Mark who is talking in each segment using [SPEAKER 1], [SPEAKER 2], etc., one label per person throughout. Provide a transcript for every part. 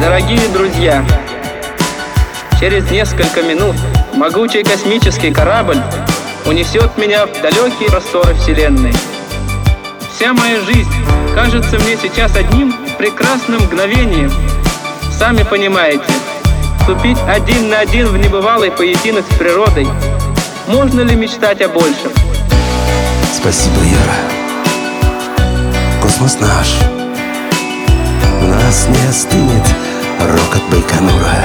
[SPEAKER 1] Дорогие друзья, через несколько минут могучий космический корабль унесет меня в далекие просторы Вселенной. Вся моя жизнь кажется мне сейчас одним прекрасным мгновением. Сами понимаете, вступить один на один в небывалый поединок с природой. Можно ли мечтать о большем?
[SPEAKER 2] Спасибо, Юра. Космос наш. В нас не остынет рокот Байконура.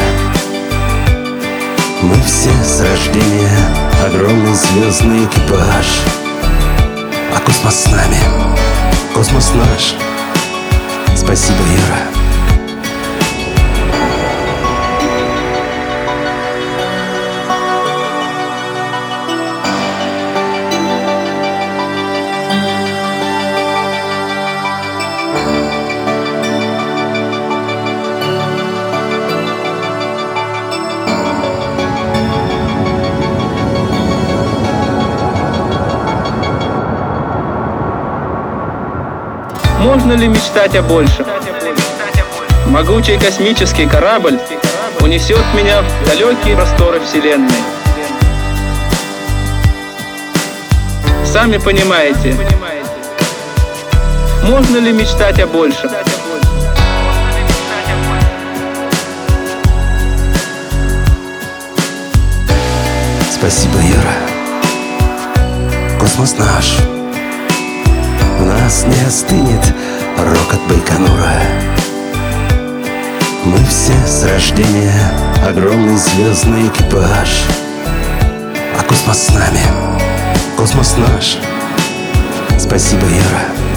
[SPEAKER 2] Мы все с рождения огромный звездный экипаж. А космос с нами, космос наш. Спасибо, Юра.
[SPEAKER 1] Можно ли мечтать о большем? Могучий космический корабль унесет меня в далекие просторы Вселенной. Сами понимаете, можно ли мечтать о большем?
[SPEAKER 2] Спасибо, Юра. Космос наш. В нас не остынет рокот Байконура. Мы все с рождения огромный звездный экипаж. А космос с нами, космос наш. Спасибо, Юра.